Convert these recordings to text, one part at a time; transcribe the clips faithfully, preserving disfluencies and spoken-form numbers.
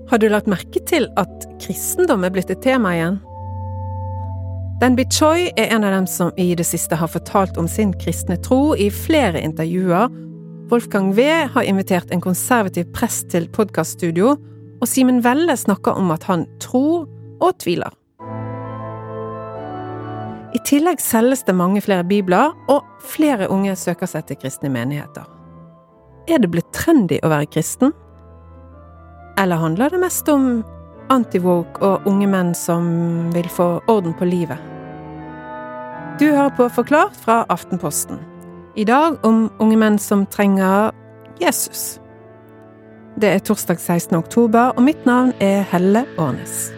Har du lagt merke til at kristendom er blitt et tema igjen? Danby Choi er en av dem som i det siste har fortalt om sin kristne tro i flere intervjuer. Wolfgang V. har invitert en konservativ prest til podcaststudio, og Simen Velle snakker om at han tror og tviler. I tillegg selges det mange flere bibler, og flere unge søker seg til kristne menigheter. Er det blitt trendy å være kristen? Eller handler det mest om anti-woke og unge menn som vil få orden på livet? Du hører på Forklart fra Aftenposten. I dag om unge menn som trenger Jesus. Det er torsdag sekstende oktober, og mitt navn er Helle Årnes.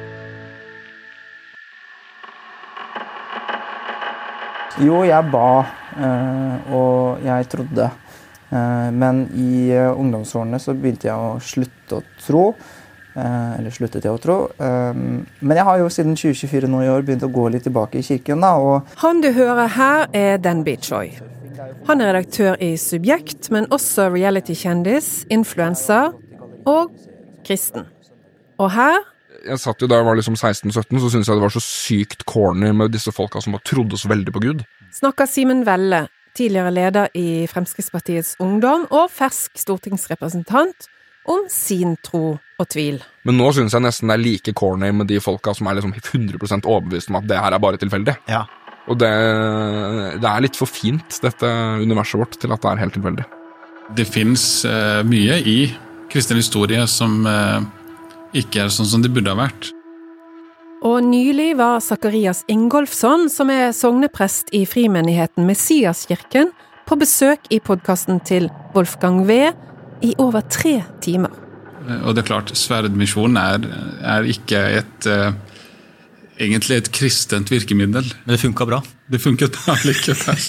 Jo, jeg ba, og jeg trodde. Men i ungdomsårene så begynte jeg å slutte å tro, eller sluttet jeg å tro. Men jeg har jo siden tjue tjuefire nå i år begynt å gå litt tilbake i kirken da. Og Han du hører her er Danby Choi. Han er redaktør i Subjekt, men også reality-kjendis, influencer og kristen. Og her Jeg satt jo da jeg var liksom seksten sytten, så syntes jeg det var så sykt corny med disse folka som bare trodde så veldig på Gud. snakker Simen Velle, tidligere leder i Fremskrittspartiets Ungdom og fersk stortingsrepresentant, om sin tro og tvil. Men nå synes jeg nesten det er like corny med de folka som er liksom hundre prosent overbevist om at det her er bare tilfeldig. Ja. Og det, det er litt for fint, dette universet vårt, til at det er helt tilfeldig. Det finnes uh, mye i kristen historie som uh, ikke er sånn som det burde ha vært. Og nylig var Zacharias Ingolfsson, som er sogneprest i frimenigheten Messiaskirken, på besøk i podcasten til Wolfgang V. i over tre timer. Uh, og det er klart, sverdmisjonen er, er ikke et, uh, egentlig et kristent virkemiddel. Men det funket bra. Det funket bra likevel.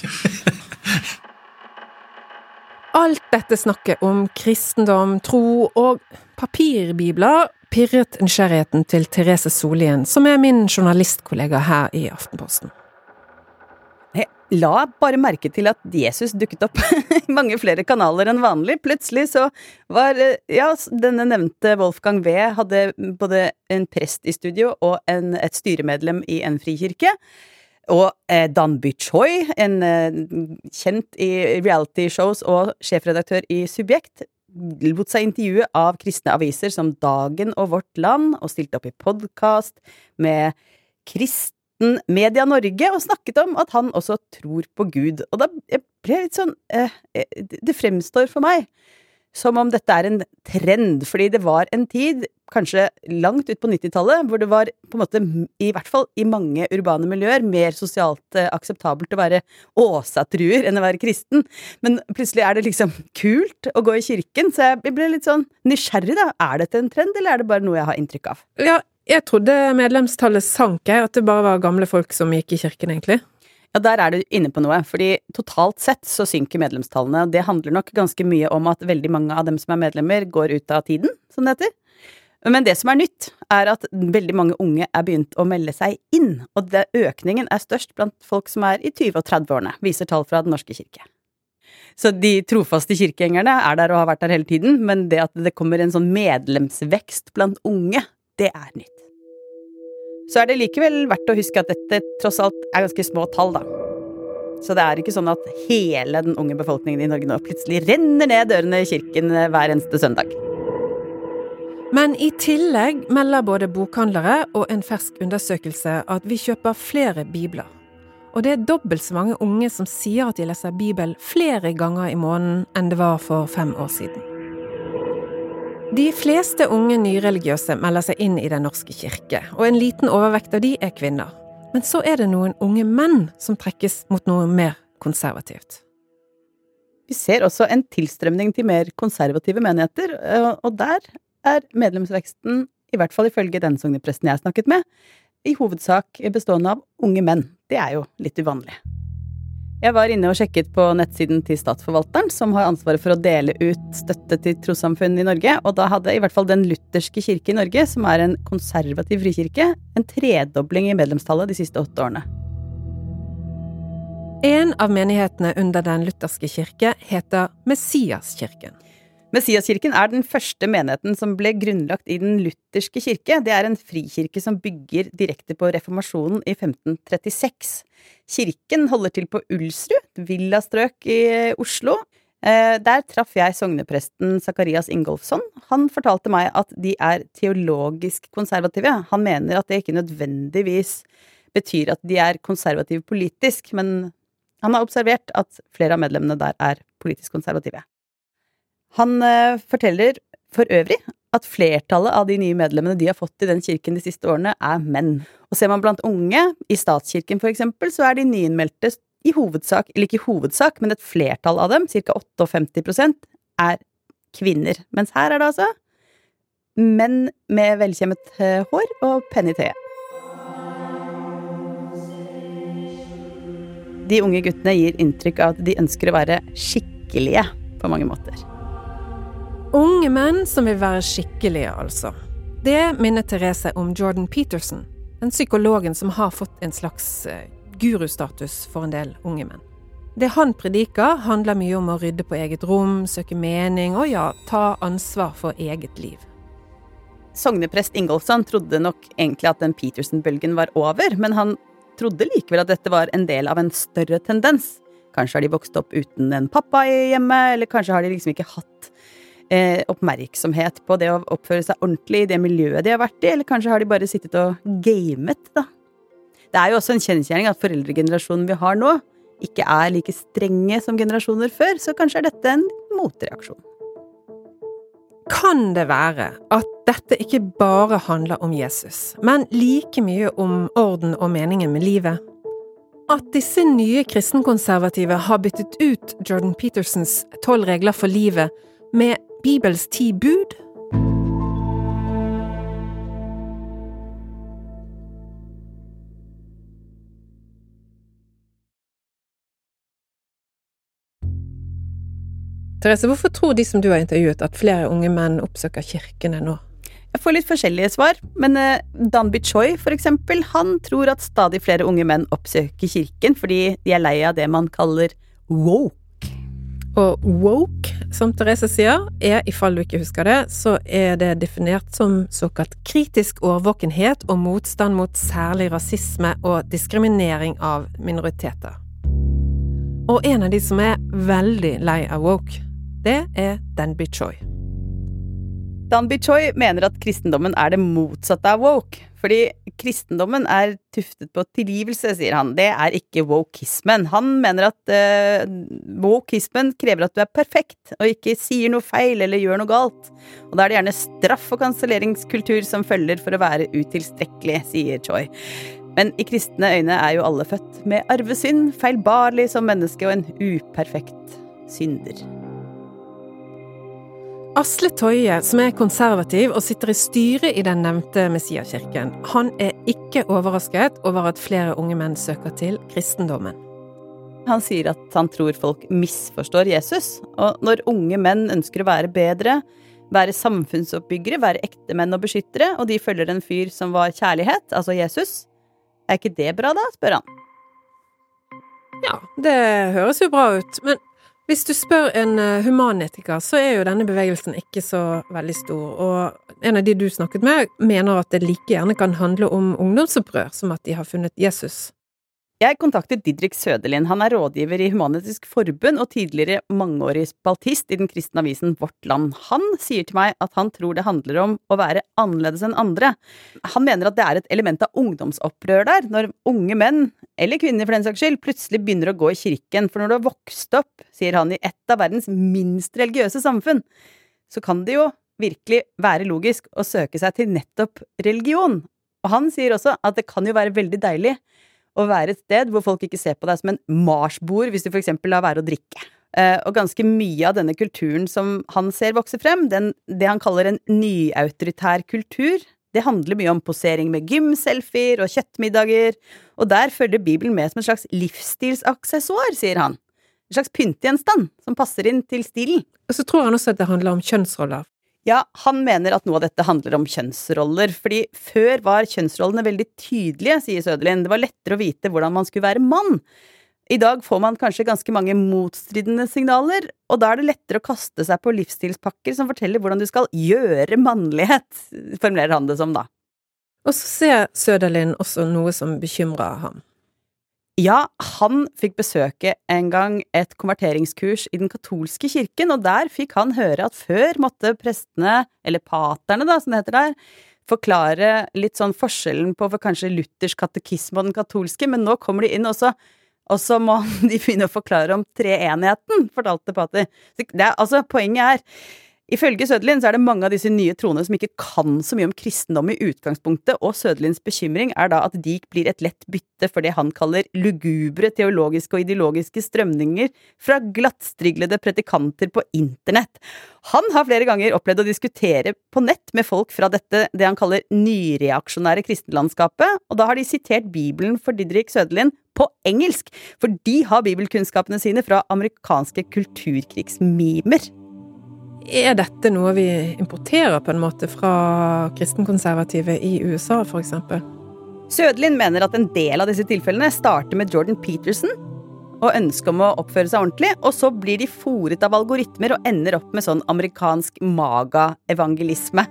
Alt dette snakket om kristendom, tro og papirbibler pirret nysgjerrigheten til Therese Solien, som er min journalistkollega her i Aftenposten. Jeg la bare merke til at Jesus dukket opp i mange flere kanaler enn vanlig. Plutselig så var, ja, denne nevnte Wolfgang V. hadde både en prest i studio og en, et styremedlem i en frikirke. Og eh, Danby Choi, en eh, kjent i reality-shows og sjefredaktør i Subjekt, lot seg intervjue av kristne aviser som Dagen og Vårt Land, og stilte opp i podcast med Kristen Media Norge, og snakket om at han også tror på Gud. Og da ble jeg litt sånn, eh, det fremstår for meg som om dette er en trend, fordi det var en tid, kanskje langt ut på nittitallet, hvor det var på en måte, i hvert fall i mange urbane miljøer, mer sosialt eh, akseptabelt å være åsatruer enn å være kristen. Men plutselig er det liksom kult å gå i kirken, så jeg ble litt sånn nysgjerrig da. Er dette en trend, eller er det bare noe jeg har inntrykk av? Ja, jeg trodde medlemstallet sank, jeg, at det bare var gamle folk som gikk i kirken, egentlig. Ja, der er du inne på noe, fordi totalt sett så synker medlemstallene, og det handler nok ganske mye om at veldig mange av dem som er medlemmer går ut av tiden, som det heter. Men det som er nytt, er at veldig mange unge er begynt å melde seg inn, og det, økningen er størst blant folk som er i tjue- og tredve-årene, viser tall fra Den norske kirke. Så de trofaste kirkegjengerne er der og har vært der hele tiden, men det at det kommer en sånn medlemsvekst blant unge, det er nytt. Så er det likevel verdt å huske at dette tross alt er ganske små tall da. Så det er ikke sånn at hele den unge befolkningen i Norge nå plutselig renner ned dørene i kirken hver eneste søndag. Men i tillegg melder både bokhandlere og en fersk undersøkelse at vi kjøper flere bibler. Og det er dobbelt så mange unge som sier at de leser Bibel flere ganger i måneden enn det var for fem år siden. De fleste unge nyreligiøse melder seg inn i Den norske kirke, og en liten overvekt av de er kvinner. Men så er det noen unge menn som trekkes mot noe mer konservativt. Vi ser også en tilstrømning til mer konservative menigheter, og der er medlemsveksten, i hvert fall ifølge den sognepresten jeg har snakket med, i hovedsak bestående av unge menn. Det er jo litt uvanlig. Jeg var inne og sjekket på nettsiden til Statsforvalteren, som har ansvaret for å dele ut støtte til trossamfunn i Norge, og da hadde i hvert fall den lutherske kirke i Norge, som er en konservativ frikirke, en tredobling i medlemstallet de siste åtte årene. En av menighetene under den lutherske kirke heter Messiaskirken. Messiaskirken er den første menigheten som ble grunnlagt i den lutherske kirke. Det er en frikirke som bygger direkte på reformasjonen i femten trettiseks. Kirken holder til på Ulsrud, villastrøk i Oslo. Der traff jeg sognepresten Zacharias Ingolfsson. Han fortalte meg at de er teologisk konservative. Han mener at det ikke nødvendigvis betyr at de er konservative politisk, men han har observert at flere av medlemmene der er politisk konservative. Han uh, forteller for øvrig at flertallet av de nye medlemmene de har fått i den kirken de siste årene er menn. Og ser man blant unge, i statskirken for eksempel, så er de nyinnmeldte i hovedsak, eller ikke i hovedsak, men et flertall av dem, ca femtiåtte prosent, er kvinner. Mens her er det altså menn med velkjemmet uh, hår og penn i tøyet. De unge guttene gir inntrykk av at de ønsker å være skikkelige på mange måter. Unge menn som vil være skikkelige, altså. Det minner Therese om Jordan Peterson, den psykologen som har fått en slags gurustatus for en del unge menn. Det han prediker handler mye om å rydde på eget rom, søke mening og ja, ta ansvar for eget liv. Sogneprest Ingolfsson trodde nok egentlig at den Peterson-bølgen var over, men han trodde likevel at dette var en del av en større tendens. Kanskje har de vokst opp uten en pappa i hjemmet, eller kanskje har de liksom ikke hatt Eh, oppmerksomhet på det å oppføre seg ordentlig i det miljøet de har vært i, eller kanskje har de bare sittet og gamet, da. Det er jo også en kjensgjerning at foreldregenerasjonen vi har nå ikke er like strenge som generasjoner før, så kanskje er dette en motreaksjon. Kan det være at dette ikke bare handler om Jesus, men like mye om orden og meningen med livet? At disse nye kristenkonservative har byttet ut Jordan Petersons tolv regler for livet med Bibels ti bud? Therese, hvorfor tror de som du har intervjuet at flere unge menn oppsøker kirkene nå? Jeg får litt forskjellige svar, men Danby Choi for eksempel, han tror at stadig flere unge menn oppsøker kirken fordi de er lei av det man kaller woke. Og woke, som Therese sier, er, i fall du ikke husker det, så er det definert som såkalt kritisk årvåkenhet og motstand mot særlig rasisme og diskriminering av minoriteter. Og en av de som er veldig lei av woke, det er Danby Choi. Danby Choi mener at kristendommen er det motsatte av woke, fordi kristendommen er tuftet på tilgivelse, sier han. Det er ikke wokeismen. Han mener at uh, wokeismen krever at du er perfekt, og ikke sier noe feil eller gjør noe galt. Og da er det gjerne straff og kanselleringskultur som følger for å være utilstrekkelig, sier Choi. Men i kristne øyne er jo alle født med arvesynd, feilbarlig som menneske og en uperfekt synder. Asle Toje, som er konservativ og sitter i styret i den nevnte Messiakirken, han er ikke overrasket over at flere unge menn søker til kristendommen. Han sier at han tror folk misforstår Jesus, og når unge menn ønsker å være bedre, være samfunnsoppbyggere, være ekte menn og beskyttere, og de følger en fyr som var kjærlighet, altså Jesus, er ikke det bra da, spør han. Ja, det høres jo bra ut, men hvis du spør en humanetiker, så er jo denne bevegelsen ikke så veldig stor, og en av de du snakket med mener at det like gjerne kan handle om ungdomsopprør, som at de har funnet Jesus. Jeg kontaktet Didrik Søderlind. Han er rådgiver i Human-Etisk Forbund og tidligere mangeårig spaltist i den kristne avisen Vårt Land. Han sier til meg at han tror det handler om å være annerledes enn andre. Han mener at det er et element av ungdomsopprør der, når unge menn, eller kvinner for den saks skyld, plutselig begynner å gå i kirken. For når du har vokst opp, sier han, i et av verdens minst religiøse samfunn, så kan det jo virkelig være logisk å søke seg til nettopp religion. Og han sier også at det kan jo være veldig deilig å være et sted hvor folk ikke ser på deg som en marsbord hvis du for eksempel lar være å drikke. Eh, og ganske mye av denne kulturen som han ser vokse frem, den, det han kaller en nyautoritær kultur, det handler mye om posering med gym-selfier og kjøttmiddager, og der følger Bibelen med som en slags livsstilsaksessuar, sier han. En slags pyntegjenstand som passer inn til stilen. Og så tror han også at det handler om kjønnsroller. Ja, han mener at noe av dette handler om kjønnsroller, fordi før var kjønnsrollene veldig tydelige, sier Søderlind. Det var lettere å vite hvordan man skulle være mann. I dag får man kanskje ganske mange motstridende signaler, og da er det lettere å kaste seg på livsstilspakker som forteller hvordan du skal gjøre mannlighet, formulerer han det som da. Og så ser Söderlind også noe som bekymrer ham. Ja, han fikk besøke en gang et konverteringskurs i den katolske kirken, og der fikk han høre at før måtte prestene, eller paterne da, som det heter der, forklare litt sånn forskjellen på for kanskje Luthers katekisme og den katolske, men nå kommer de inn også, og så må de begynne å forklare om treenigheten, fortalte pater. Det er, altså, poenget er, ifølge Söderlind så er det mange av disse nye troende som ikke kan så mye om kristendom i utgangspunktet, og Söderlinds bekymring er da at de blir et lett bytte for det han kaller lugubre teologiske og ideologiske strømninger fra glattstriglede predikanter på internett. Han har flere ganger opplevd å diskutere på nett med folk fra dette, det han kaller nyreaksjonære kristenlandskapet, og da har de sitert Bibelen for Didrik Söderlind på engelsk, for de har bibelkunnskapene sine fra amerikanske kulturkrigsmimer. Er dette noe vi importerer på en måte fra kristenkonservative i U S A, for eksempel? Söderlind mener at en del av disse tilfellene starter med Jordan Peterson, og ønsker om å oppføre seg ordentlig, og så blir de foret av algoritmer og ender opp med sånn amerikansk maga-evangelisme.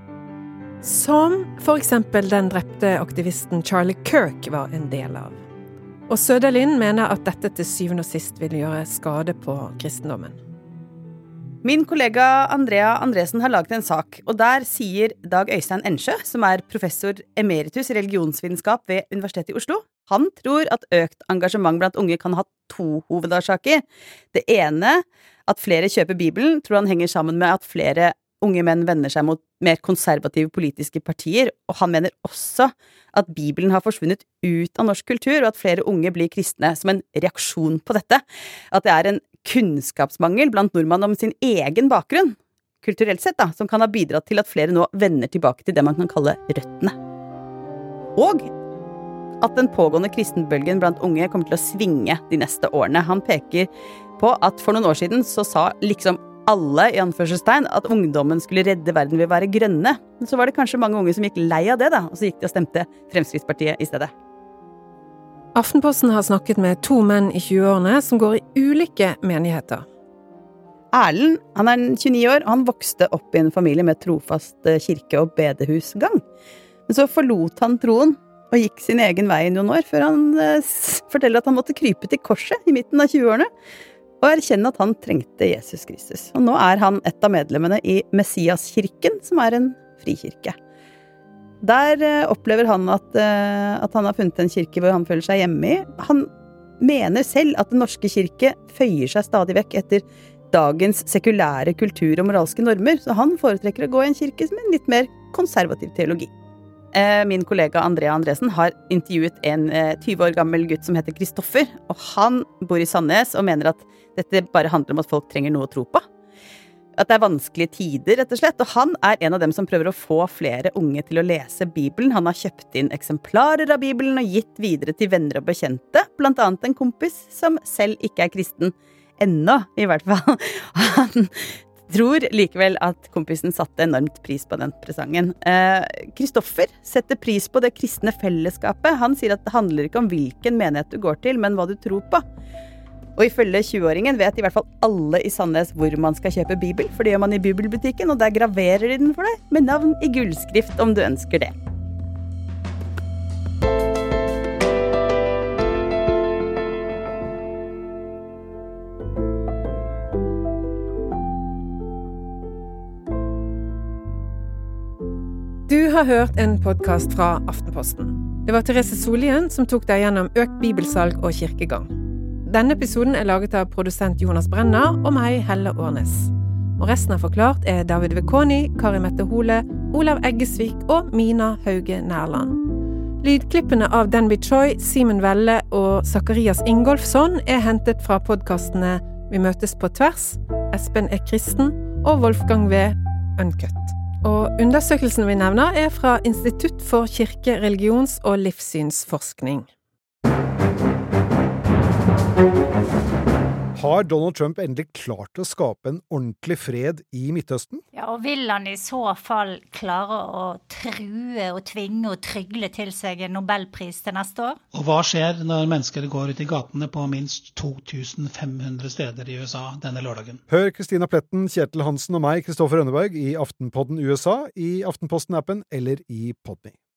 Som for eksempel den drepte aktivisten Charlie Kirk var en del av. Og Söderlind mener at dette til syvende og sist vil gjøre skade på kristendommen. Min kollega Andrea Andresen har laget en sak, og der sier Dag Øystein Ensjø, som er professor emeritus i religionsvitenskap ved Universitetet i Oslo, han tror at økt engasjement blant unge kan ha to hovedårsaker. Det ene, at flere kjøper Bibelen, tror han henger sammen med at flere unge menn vender seg mot mer konservative politiske partier, og han mener også at Bibelen har forsvunnet ut av norsk kultur, og at flere unge blir kristne som en reaksjon på dette. At det er en kunnskapsmangel blant nordmenn om sin egen bakgrunn, kulturelt sett da, som kan ha bidratt til at flere nå vender tilbake til det man kan kalle røttene. Og at den pågående kristenbølgen blant unge kommer til å svinge de neste årene. Han peker på at for noen år siden så sa liksom alle i anførselstegn at ungdommen skulle redde verden ved å være grønne. Men så var det kanskje mange unge som gikk lei av det da, og så gikk de og stemte Fremskrittspartiet i stedet. Aftenposten har snakket med to menn i tjueårene som går i ulike menigheter. Erlend, han er tjueni år, og han vokste opp i en familie med trofast kirke- og bedehusgang. Men så forlot han troen og gikk sin egen vei i noen år, før han eh, forteller at han måtte krype til korset i midten av tjueårene, og erkjenne at han trengte Jesus Kristus. Og nå er han et av medlemmene i Messiaskirken, som er en frikirke. Der eh, opplever han at, eh, at han har funnet en kirke hvor han føler seg hjemme i. Han mener selv at den norske kirke føyer seg stadig vekk etter dagens sekulære kultur og moralske normer, så han foretrekker å gå i en kirke med en litt mer konservativ teologi. Eh, min kollega Andrea Andresen har intervjuet en eh, tjue år gammel gutt som heter Kristoffer, og han bor i Sandnes og mener at dette bare handler om at folk trenger noe å tro på. At det er vanskelige tider, rett og slett, og han er en av dem som prøver å få flere unge til å lese Bibelen. Han har kjøpt inn eksemplarer av Bibelen og gitt videre til venner og bekjente, blant annet en kompis som selv ikke er kristen, ennå i hvert fall. Han tror likevel at kompisen satte enormt pris på den presangen. Kristoffer eh, setter pris på det kristne fellesskapet. Han sier at det handler ikke om hvilken menighet du går til, men hva du tror på. Og ifølge tjueåringen vet i hvert fall alle i Sandnes hvor man skal kjøpe Bibel, for det gjør man i bibelbutikken, og der graverer de den for deg, med navn i gullskrift om du ønsker det. Du har hørt en podcast fra Aftenposten. Det var Therese Solien som tok deg gjennom økt bibelsalg og kirkegang. Denne episoden er laget av produsent Jonas Brenner og meg, Helle Årnes. Og resten av Forklart er David Vekoni, Kari Mette Hole, Olav Eggesvik og Mina Hauge Nærland. Lydklippene av Denby Choi, Simen Velle og Zacharias Ingolfsson er hentet fra podcastene Vi møtes på tvers, Espen er kristen og Wolfgang V. Uncut. Og undersøkelsen vi nevner er fra Institutt for kirke-, religions- og livssynsforskning. Har Donald Trump endelig klart å skape en ordentlig fred i Midtøsten? Ja, og vil han i så fall klare å true og tvinge og trygle til seg en Nobelpris til neste år? Og hva skjer når mennesker går ut i gatene på minst to tusen fem hundre steder i U S A denne lørdagen? Hør Kristina Pletten, Kjetil Hansen og meg, Kristoffer Rønneberg, i Aftenpodden U S A, i Aftenposten-appen eller i Podme.